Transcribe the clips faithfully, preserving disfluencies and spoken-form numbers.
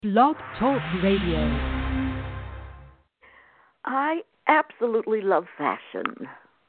Blog Talk Radio. I absolutely love fashion.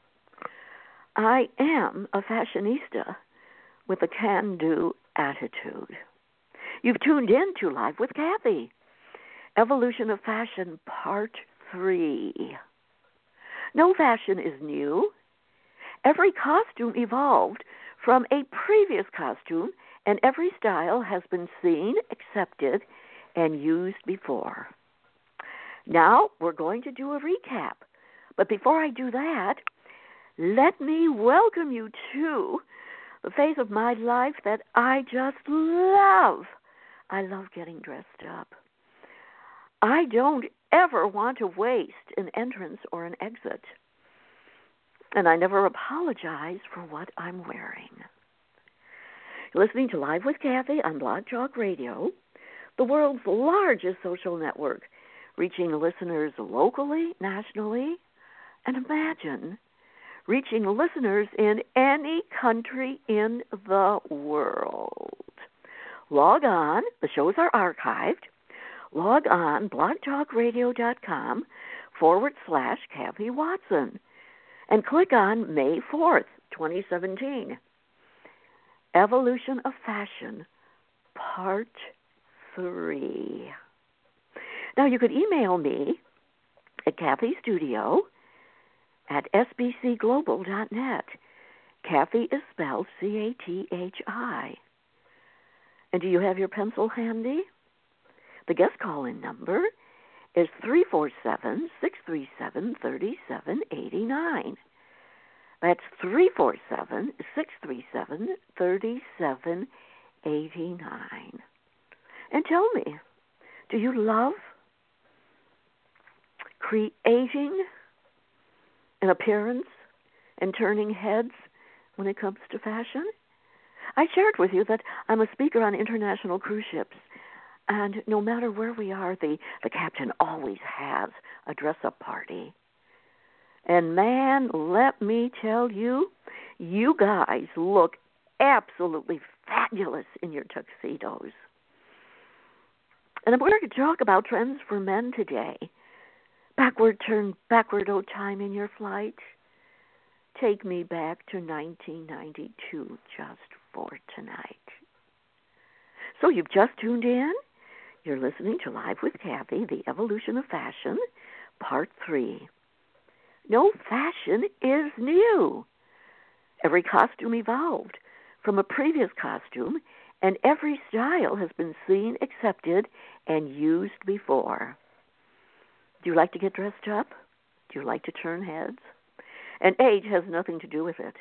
I am a fashionista with a can-do attitude. You've tuned in to Live with Kathy, Evolution of Fashion, Part three. No fashion is new. Every costume evolved from a previous costume, and every style has been seen, accepted, and used before. Now we're going to do a recap. But before I do that, let me welcome you to the phase of my life that I just love. I love getting dressed up. I don't ever want to waste an entrance or an exit. And I never apologize for what I'm wearing. You're listening to Live with Kathy on Blog Talk Radio, the world's largest social network, reaching listeners locally, nationally, and imagine reaching listeners in any country in the world. Log on, the shows are archived. Log on, blogtalkradio.com forward slash Kathy Watson, and click on May fourth, twenty seventeen. Evolution of Fashion, Part three. Now, you could email me at Kathy Studio at s b c global dot net. Kathy is spelled C A T H I. And do you have your pencil handy? The guest call-in number is three four seven, six three seven, three seven eight nine. That's three four seven, six three seven, three seven eight nine. And tell me, do you love creating an appearance and turning heads when it comes to fashion? I shared with you that I'm a speaker on international cruise ships, and no matter where we are, the, the captain always has a dress-up party. And man, let me tell you, you guys look absolutely fabulous in your tuxedos. And I'm going to talk about trends for men today. Backward turn, backward, oh time in your flight. Take me back to nineteen ninety-two just for tonight. So you've just tuned in. You're listening to Live with Kathy, the Evolution of Fashion, Part three. No fashion is new. Every costume evolved from a previous costume, and every style has been seen, accepted, and used before. Do you like to get dressed up? Do you like to turn heads? And age has nothing to do with it.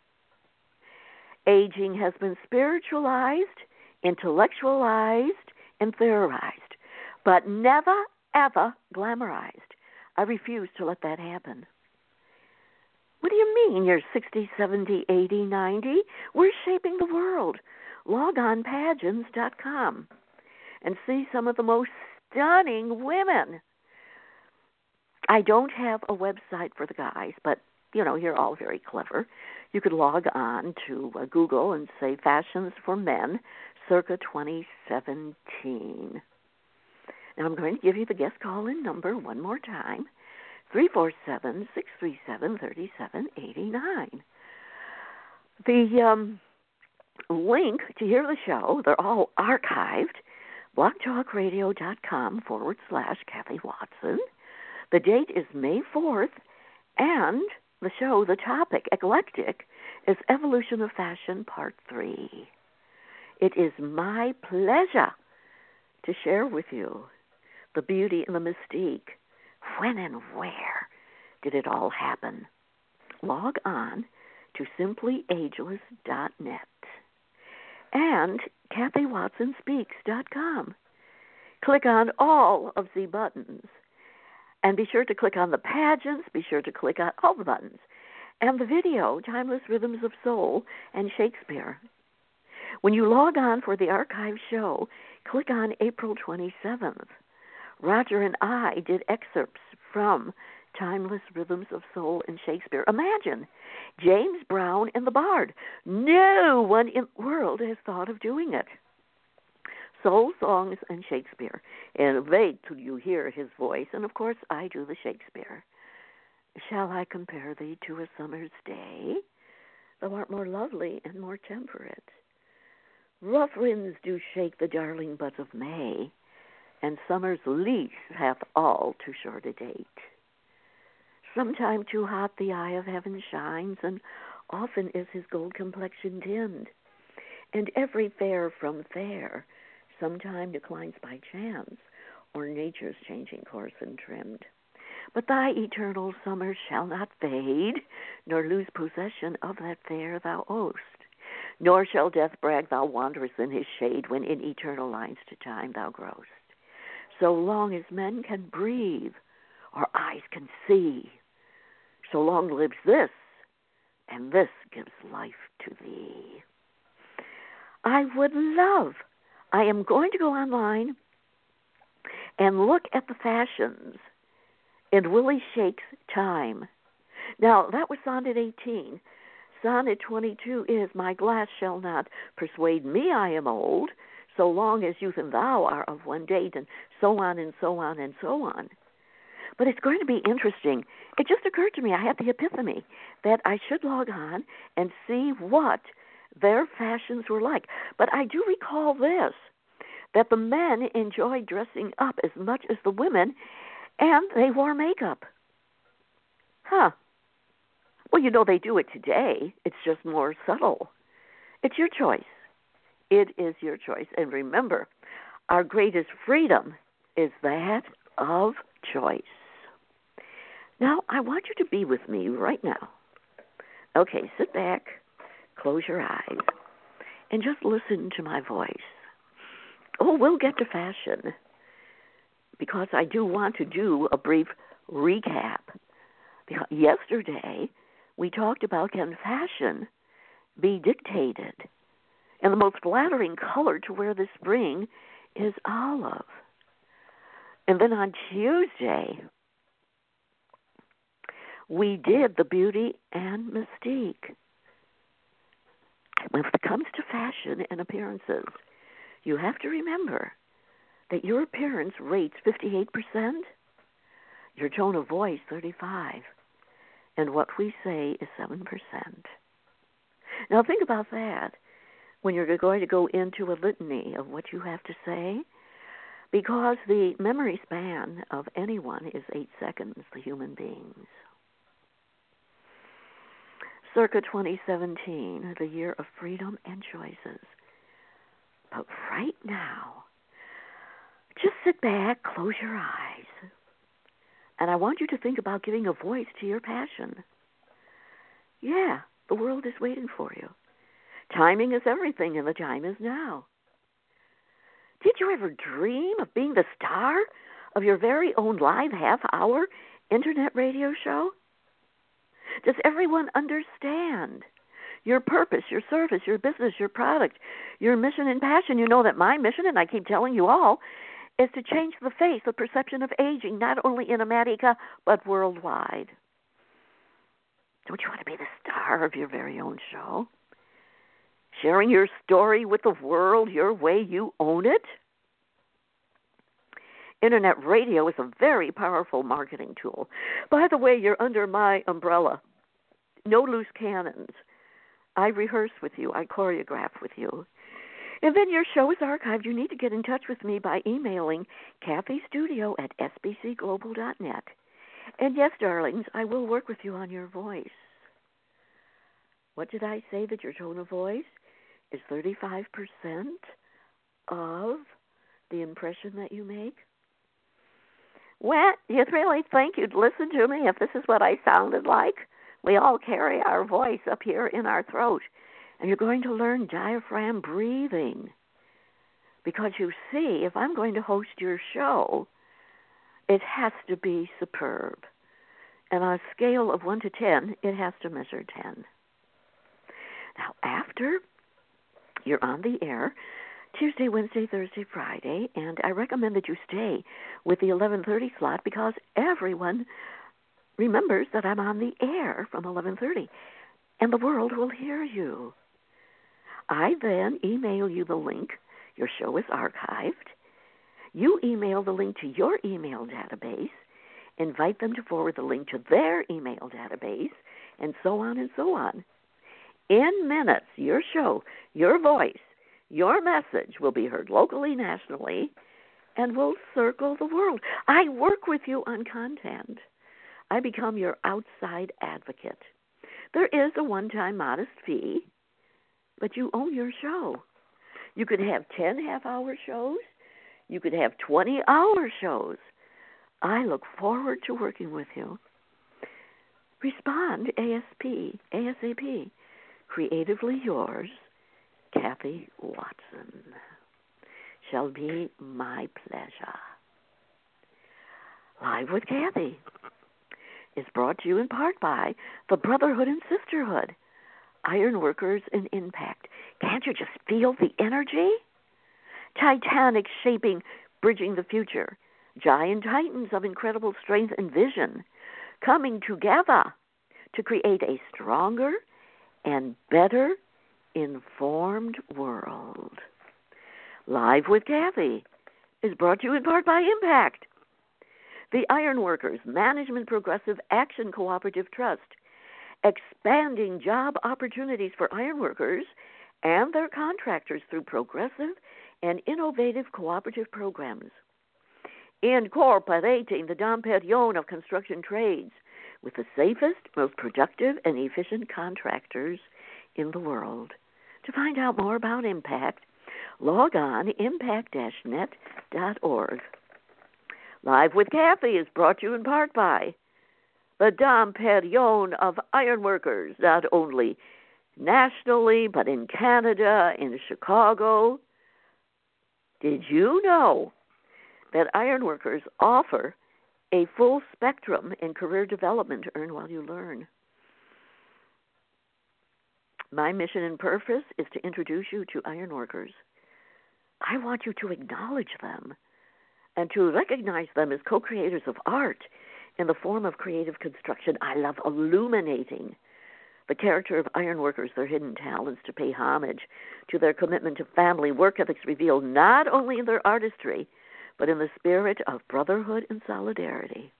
Aging has been spiritualized, intellectualized, and theorized, but never, ever glamorized. I refuse to let that happen. What do you mean you're sixty, seventy, eighty, ninety? We're shaping the world. Log on pageants dot com and see some of the most stunning women. I don't have a website for the guys, but, you know, you're all very clever. You could log on to uh, Google and say Fashions for Men, circa twenty seventeen. Now, I'm going to give you the guest call-in number one more time, three four seven, six three seven, three seven eight nine. The um, link to hear the show, they're all archived, blogtalkradio.com forward slash Kathy Watson. The date is May fourth, and the show, the topic, eclectic, is Evolution of Fashion, Part three. It is my pleasure to share with you the beauty and the mystique. When and where did it all happen? Log on to simply ageless dot net and Kathy Watson Speaks dot com. Click on all of the buttons. And be sure to click on the pageants. Be sure to click on all the buttons. And the video, Timeless Rhythms of Soul and Shakespeare. When you log on for the archive show, click on April twenty-seventh. Roger and I did excerpts from Timeless Rhythms of Soul and Shakespeare. Imagine, James Brown and the Bard. No one in the world has thought of doing it. soul songs, and Shakespeare. And wait till you hear his voice. And, of course, I do the Shakespeare. Shall I compare thee to a summer's day? Thou art more lovely and more temperate. Rough winds do shake the darling buds of May, and summer's lease hath all too short a date. Sometime too hot the eye of heaven shines, and often is his gold complexion dimmed. And every fair from fair sometime declines by chance, or nature's changing course and trimmed. But thy eternal summer shall not fade, nor lose possession of that fair thou owest. Nor shall death brag thou wanderest in his shade, when in eternal lines to time thou growest. So long as men can breathe, or eyes can see, so long lives this, and this gives life to thee. I would love, I am going to go online and look at the fashions in Willie Shake's time. Now, that was Sonnet eighteen. Sonnet twenty-two is, my glass shall not persuade me I am old, so long as youth and thou are of one date, and so on and so on and so on. But it's going to be interesting. It just occurred to me, I had the epiphany, that I should log on and see what their fashions were like. But I do recall this, that the men enjoyed dressing up as much as the women, and they wore makeup. Huh. Well, you know, they do it today. It's just more subtle. It's your choice. It is your choice. And remember, our greatest freedom is that of choice. Now, I want you to be with me right now. Okay, sit back, close your eyes, and just listen to my voice. Oh, we'll get to fashion, because I do want to do a brief recap. Because yesterday, we talked about, can fashion be dictated? And the most flattering color to wear this spring is olive. And then on Tuesday, we did the beauty and mystique. When it comes to fashion and appearances, you have to remember that your appearance rates fifty-eight percent, your tone of voice thirty-five percent, and what we say is seven percent. Now think about that when you're going to go into a litany of what you have to say, because the memory span of anyone is eight seconds, the human beings. Circa twenty seventeen, the year of freedom and choices. But right now, just sit back, close your eyes, and I want you to think about giving a voice to your passion. Yeah, the world is waiting for you. Timing is everything, and the time is now. Did you ever dream of being the star of your very own live half-hour internet radio show? Does everyone understand your purpose, your service, your business, your product, your mission and passion? You know that my mission, and I keep telling you all, is to change the face, the perception of aging, not only in America, but worldwide. Don't you want to be the star of your very own show? Sharing your story with the world your way you own it? Internet radio is a very powerful marketing tool. By the way, you're under my umbrella. No loose cannons. I rehearse with you. I choreograph with you. And then your show is archived. You need to get in touch with me by emailing Kathy Studio at s b c global dot net. And yes, darlings, I will work with you on your voice. What did I say? That your tone of voice is thirty-five percent of the impression that you make? Well, you'd really think you'd listen to me if this is what I sounded like? We all carry our voice up here in our throat. And you're going to learn diaphragm breathing. Because you see, if I'm going to host your show, it has to be superb. And on a scale of one to ten, it has to measure ten. Now, after you're on the air, Tuesday, Wednesday, Thursday, Friday, and I recommend that you stay with the eleven thirty slot because everyone remembers that I'm on the air from eleven thirty, and the world will hear you. I then email you the link. Your show is archived. You email the link to your email database, invite them to forward the link to their email database, and so on and so on. In minutes, your show, your voice, your message will be heard locally, nationally, and will circle the world. I work with you on content. I become your outside advocate. There is a one-time modest fee, but you own your show. You could have ten half-hour shows. You could have twenty-hour shows. I look forward to working with you. Respond ASAP. ASAP. Creatively yours, Kathy Watson. Shall be my pleasure. Live with Kathy is brought to you in part by the Brotherhood and Sisterhood, Ironworkers in Impact. Can't you just feel the energy? Titanic shaping, bridging the future. Giant titans of incredible strength and vision coming together to create a stronger and better informed world. Live with Kathy is brought to you in part by Impact, the Ironworkers Management Progressive Action Cooperative Trust, expanding job opportunities for ironworkers and their contractors through progressive and innovative cooperative programs. Incorporating the Dom Perignon of construction trades with the safest, most productive, and efficient contractors in the world. To find out more about Impact, log on impact dash net dot org. Live with Kathy is brought to you in part by the Dom Perignon of Ironworkers, not only nationally, but in Canada, in Chicago. Did you know that Ironworkers offer a full spectrum in career development to earn while you learn? My mission and purpose is to introduce you to Ironworkers. I want you to acknowledge them and to recognize them as co-creators of art in the form of creative construction. I love illuminating the character of ironworkers, their hidden talents, to pay homage to their commitment to family work ethics revealed not only in their artistry, but in the spirit of brotherhood and solidarity.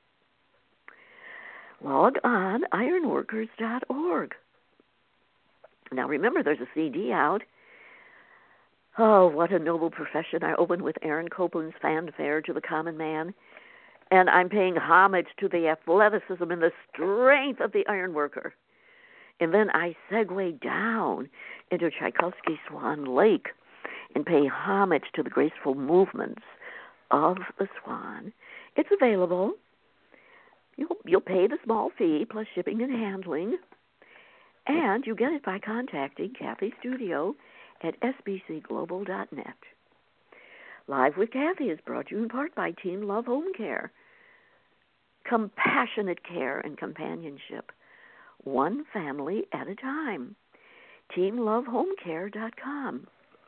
Log on ironworkers dot org. Now remember, there's a C D out. Oh, what a noble profession. I opened with Aaron Copland's Fanfare to the Common Man, and I'm paying homage to the athleticism and the strength of the ironworker. And then I segue down into Tchaikovsky's Swan Lake and pay homage to the graceful movements of the swan. It's available. You'll, you'll pay the small fee plus shipping and handling, and you get it by contacting Kathy Studio at s b c global dot net. Live with Kathy is brought to you in part by Team Love Home Care. Compassionate care and companionship, one family at a time. team love home care dot com.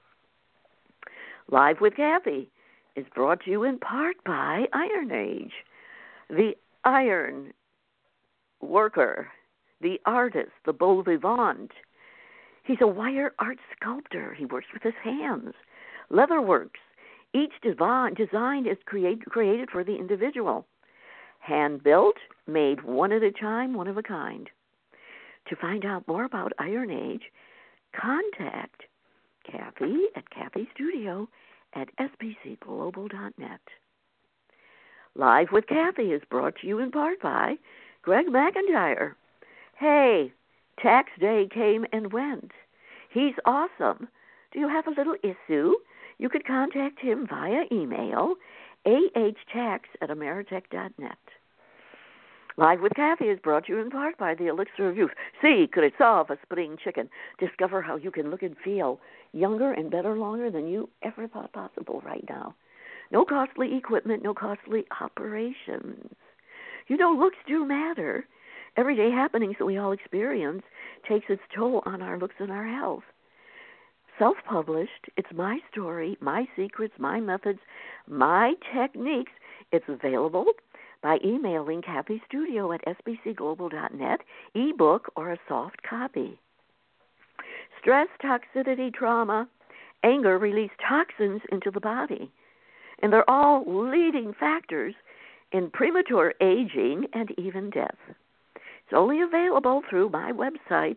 Live with Kathy is brought to you in part by Iron Age, the iron worker, the artist, the beau vivant. He's a wire art sculptor. He works with his hands. Leatherworks. Each design, design is create, created for the individual. Hand-built, made one at a time, one of a kind. To find out more about Iron Age, contact Kathy at Kathy Studio at s b c global dot net. Live with Kathy is brought to you in part by Greg McIntyre. Hey, tax day came and went. He's awesome. Do you have a little issue? You could contact him via email, a h tax at ameritech dot net. Live with Kathy is brought to you in part by the Elixir of Youth. See, could it solve a spring chicken? Discover how you can look and feel younger and better longer than you ever thought possible right now. No costly equipment, no costly operations. You know, looks do matter. Everyday happenings that we all experience takes its toll on our looks and our health. Self-published, it's my story, my secrets, my methods, my techniques. It's available by emailing Kathy Studio at s b c global dot net, ebook, or a soft copy. Stress, toxicity, trauma, anger release toxins into the body. And they're all leading factors in premature aging and even death. It's only available through my website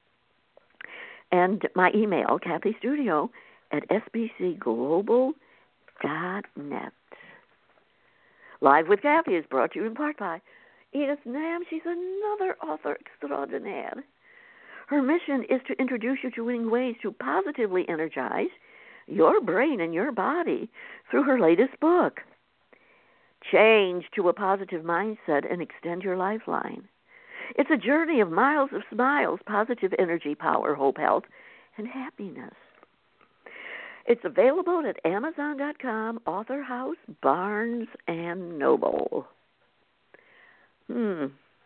and my email, Kathy Studio at s b c global dot net. Live with Kathy is brought to you in part by Edith Nam. She's another author extraordinaire. Her mission is to introduce you to winning ways to positively energize your brain and your body through her latest book, Change to a Positive Mindset and Extend Your Lifeline. It's a journey of miles of smiles, positive energy, power, hope, health, and happiness. It's available at amazon dot com, Author House, Barnes and Noble. Hmm.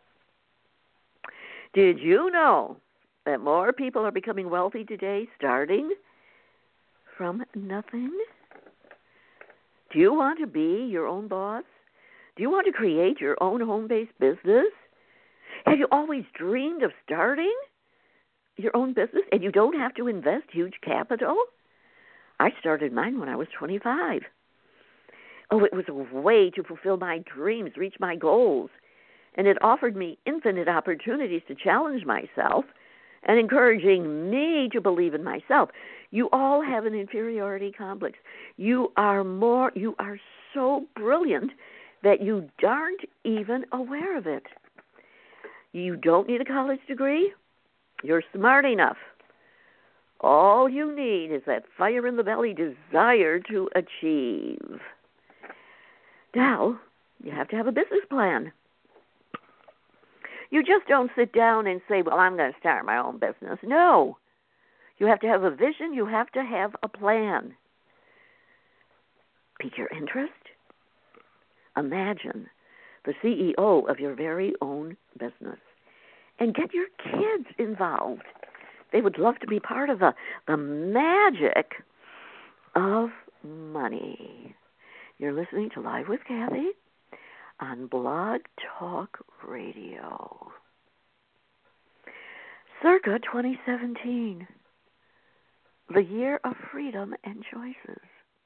Did you know that more people are becoming wealthy today starting from nothing? Do you want to be your own boss? Do you want to create your own home-based business? Have you always dreamed of starting your own business and you don't have to invest huge capital? I started mine when I was twenty-five. Oh, it was a way to fulfill my dreams, reach my goals, and it offered me infinite opportunities to challenge myself and encouraging me to believe in myself. You all have an inferiority complex. You are more, you are so brilliant that you aren't even aware of it. You don't need a college degree. You're smart enough. All you need is that fire in the belly desire to achieve. Now, you have to have a business plan. You just don't sit down and say, well, I'm going to start my own business. No. You have to have a vision. You have to have a plan. Pique your interest. Imagine the C E O of your very own business and get your kids involved. They would love to be part of the, the magic of money. You're listening to Live with Kathy on Blog Talk Radio. Circa twenty seventeen, the year of freedom and choices.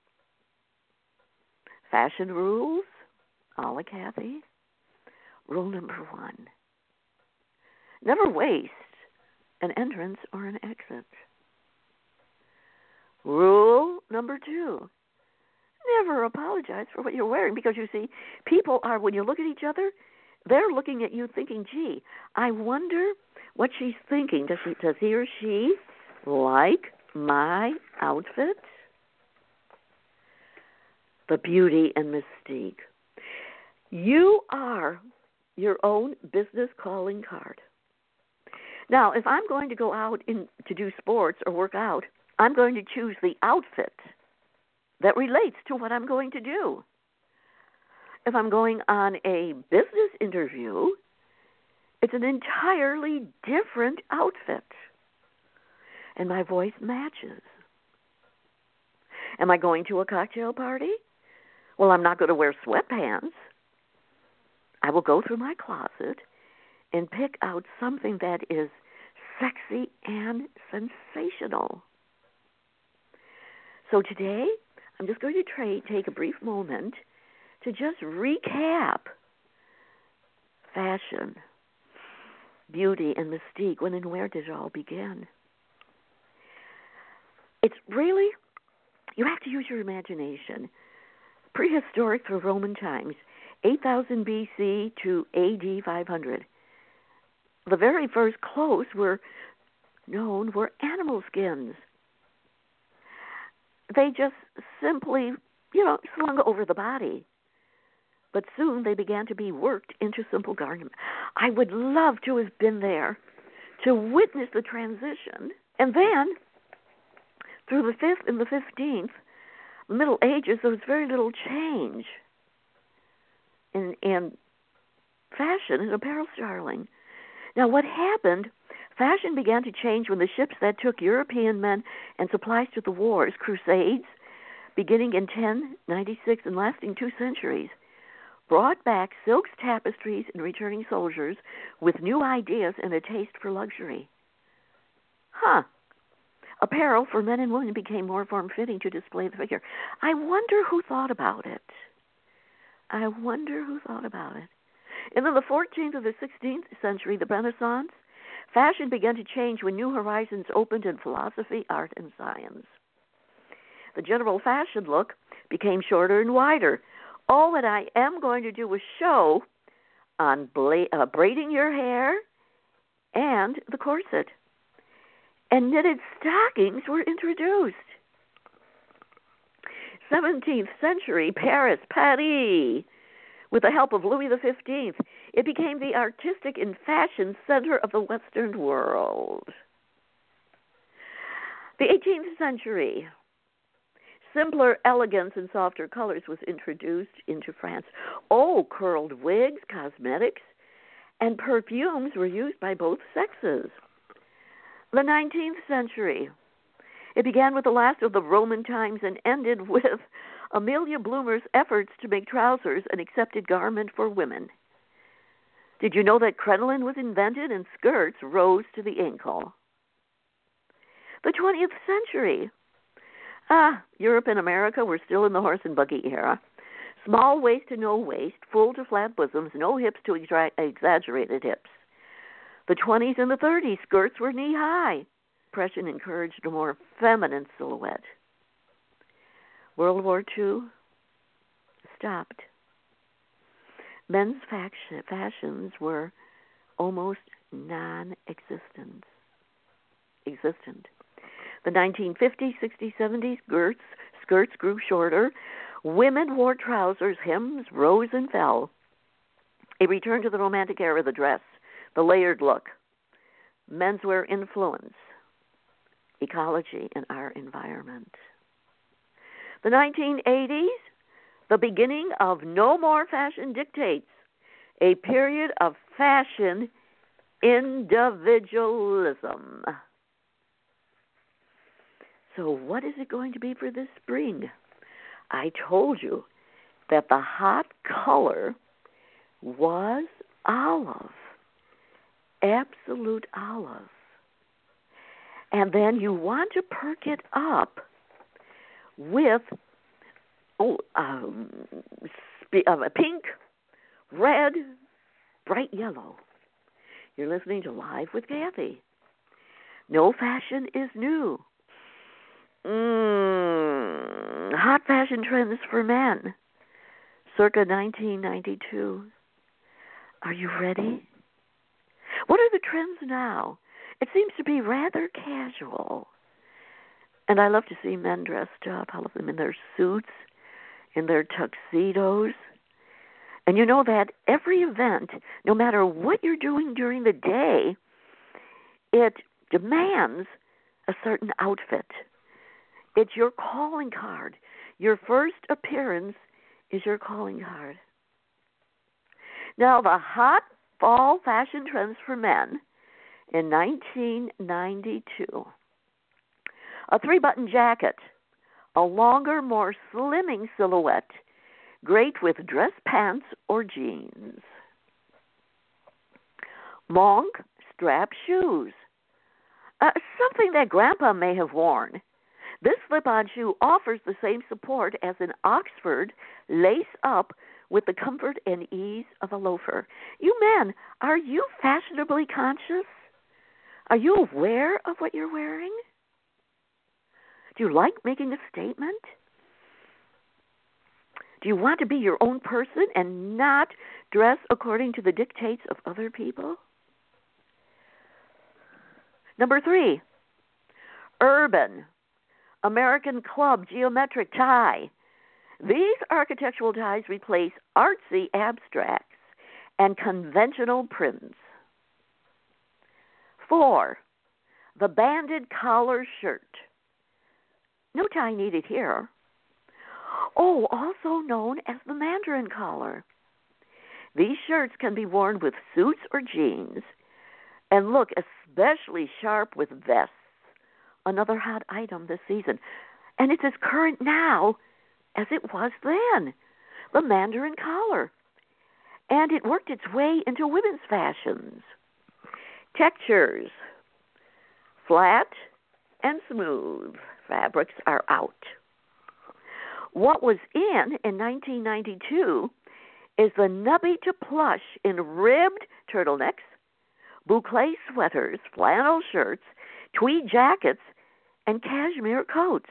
Fashion rules, a la Kathy. Rule number one, never waste an entrance or an exit. Rule number two, never apologize for what you're wearing, because you see, people are, when you look at each other, they're looking at you thinking, gee, I wonder what she's thinking. Does he, does he or she like my outfit? The beauty and mystique. You are your own business calling card. Now, if I'm going to go out in, to do sports or work out, I'm going to choose the outfit that relates to what I'm going to do. If I'm going on a business interview, it's an entirely different outfit, and my voice matches. Am I going to a cocktail party? Well, I'm not going to wear sweatpants. I will go through my closet and pick out something that is sexy and sensational. So today, I'm just going to try, take a brief moment to just recap fashion, beauty, and mystique. When and where did it all begin? It's really, you have to use your imagination. Prehistoric through Roman times, eight thousand B C to A D five hundred. The very first clothes were known were animal skins. They just simply, you know, slung over the body. But soon they began to be worked into simple garments. I would love to have been there to witness the transition. And then, through the fifth and the fifteenth, Middle Ages, there was very little change in, in fashion and apparel styling. Now, what happened, fashion began to change when the ships that took European men and supplies to the wars, crusades, beginning in ten ninety-six and lasting two centuries, brought back silks, tapestries, and returning soldiers with new ideas and a taste for luxury. Huh. Apparel for men and women became more form-fitting to display the figure. I wonder who thought about it. I wonder who thought about it. And in the fourteenth to the sixteenth century, the Renaissance, fashion began to change when new horizons opened in philosophy, art, and science. The general fashion look became shorter and wider. Oh, and I am going to do a show on bla- uh, braiding your hair and the corset. And knitted stockings were introduced. seventeenth century, Paris, Paris, with the help of Louis the fifteenth, it became the artistic and fashion center of the Western world. The eighteenth century, simpler elegance and softer colors was introduced into France. Oh, curled wigs, cosmetics, and perfumes were used by both sexes. The nineteenth century, it began with the last of the Roman times and ended with Amelia Bloomer's efforts to make trousers an accepted garment for women. Did you know that crinoline was invented and skirts rose to the ankle? The twentieth century, ah, Europe and America were still in the horse and buggy era. Small waist to no waist, full to flat bosoms, no hips to extra- exaggerated hips. The twenties and the thirties, skirts were knee-high. Depression encouraged a more feminine silhouette. World War Two stopped. Men's faction, fashions were almost non-existent. Existent. The nineteen fifties, sixties, seventies, skirts, skirts grew shorter. Women wore trousers, hems rose and fell. A return to the romantic era of the dress, the layered look, menswear influence, ecology, and our environment. The nineteen eighties, the beginning of no more fashion dictates, a period of fashion individualism. So what is it going to be for this spring? I told you that the hot color was olive. Absolute olive. And then you want to perk it up with oh, um, sp- uh, pink, red, bright yellow. You're listening to Live with Kathy. No fashion is new. Mm, hot fashion trends for men, circa nineteen ninety-two. Are you ready? What are the trends now? It seems to be rather casual. And I love to see men dressed up. I love them in their suits, in their tuxedos. And you know that every event, no matter what you're doing during the day, it demands a certain outfit. It's your calling card. Your first appearance is your calling card. Now, the hot fall fashion trends for men in nineteen ninety-two. A three-button jacket, a longer, more slimming silhouette, great with dress pants or jeans. Monk strap shoes, uh, something that Grandpa may have worn. This slip-on shoe offers the same support as an Oxford lace-up with the comfort and ease of a loafer. You men, are you fashionably conscious? Are you aware of what you're wearing? Do you like making a statement? Do you want to be your own person and not dress according to the dictates of other people? Number three, urban, American club geometric tie. These architectural ties replace artsy abstracts and conventional prints. Four, the banded collar shirt. No tie needed here. Oh, also known as the Mandarin collar. These shirts can be worn with suits or jeans and look especially sharp with vests. Another hot item this season. And it's as current now as it was then. The Mandarin collar. And it worked its way into women's fashions. Textures. Flat, and smooth fabrics are out. What was in in nineteen ninety-two is the nubby to plush in ribbed turtlenecks, boucle sweaters, flannel shirts, tweed jackets, and cashmere coats.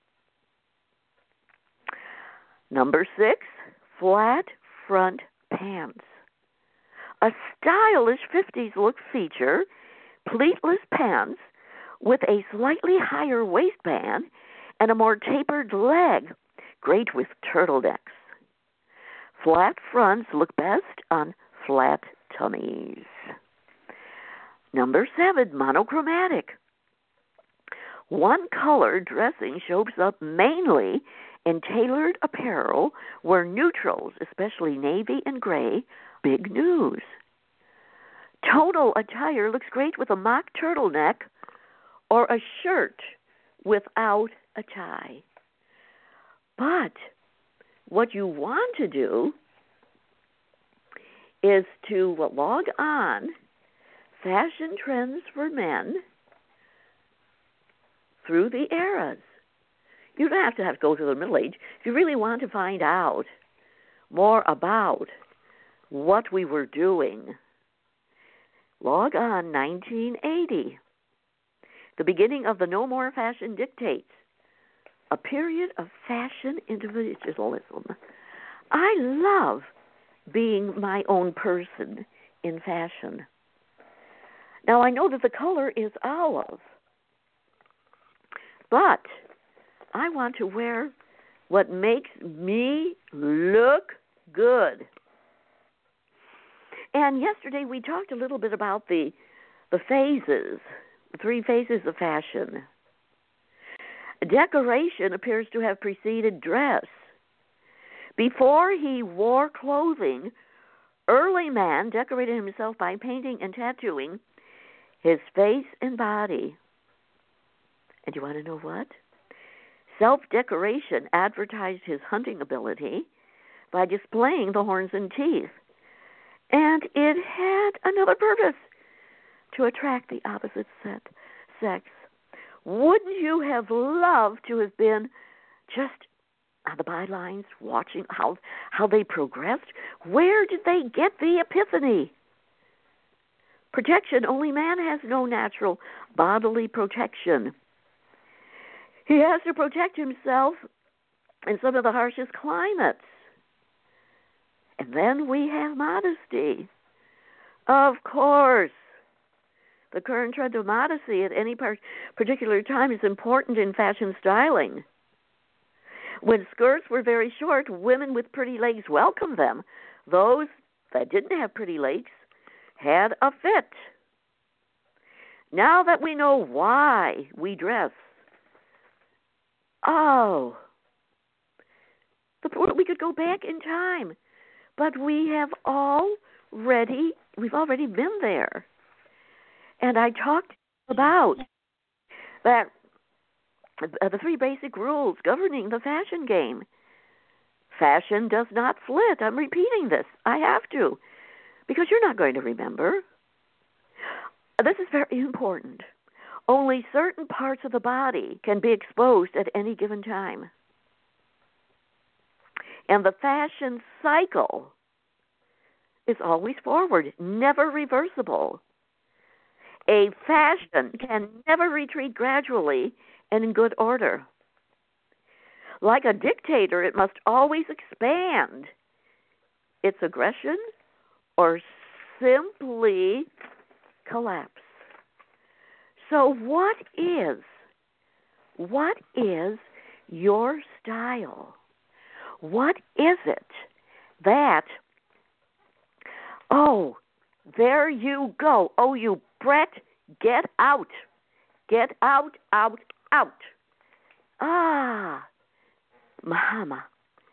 Number six, flat front pants. A stylish fifties look feature pleatless pants with a slightly higher waistband and a more tapered leg, great with turtlenecks. Flat fronts look best on flat tummies. Number seven, monochromatic. One color dressing shows up mainly in tailored apparel where neutrals, especially navy and gray, big news. Tonal attire looks great with a mock turtleneck or a shirt without a tie. But what you want to do is to log on Fashion Trends for Men through the eras. You don't have to have to go to the Middle Age. If you really want to find out more about what we were doing, log on nineteen eighty, the beginning of the No More Fashion Dictates, a period of fashion individualism. I love being my own person in fashion. Now, I know that the color is olive, but I want to wear what makes me look good. And yesterday we talked a little bit about the the phases, the three phases of fashion. Decoration appears to have preceded dress. Before he wore clothing, early man decorated himself by painting and tattooing his face and body. And you want to know what? Self-decoration advertised his hunting ability by displaying the horns and teeth. And it had another purpose, to attract the opposite set, sex. Wouldn't you have loved to have been just on the bylines watching how, how they progressed? Where did they get the epiphany? Protection. Only man has no natural bodily protection. He has to protect himself in some of the harshest climates. And then we have modesty. Of course, the current trend of modesty at any particular time is important in fashion styling. When skirts were very short, women with pretty legs welcomed them. Those that didn't have pretty legs had a fit. Now that we know why we dress, oh, we could go back in time, but we have already, we've already been there. And I talked about that, uh, the three basic rules governing the fashion game. Fashion does not flit. I'm repeating this. I have to, because you're not going to remember. This is very important. Only certain parts of the body can be exposed at any given time. And the fashion cycle is always forward, never reversible. A fashion can never retreat gradually and in good order. Like a dictator, it must always expand its aggression or simply collapse. So what is, what is your style? What is it that, oh, there you go. Oh, you Brett, get out. Get out, out, out. Ah, Mama,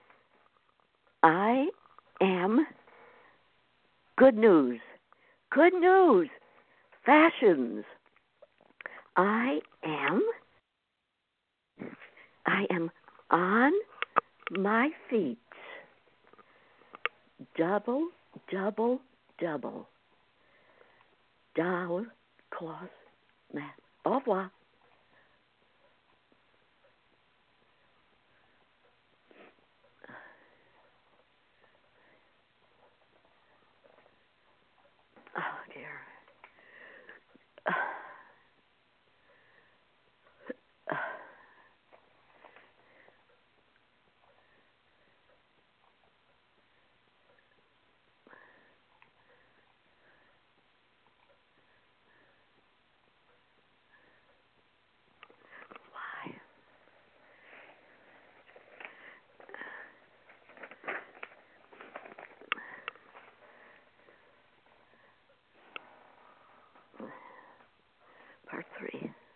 I am good news. Good news. Fashions. I am, I am on my feet. Double, double, double. Down, cloth, mat. Au revoir. part three.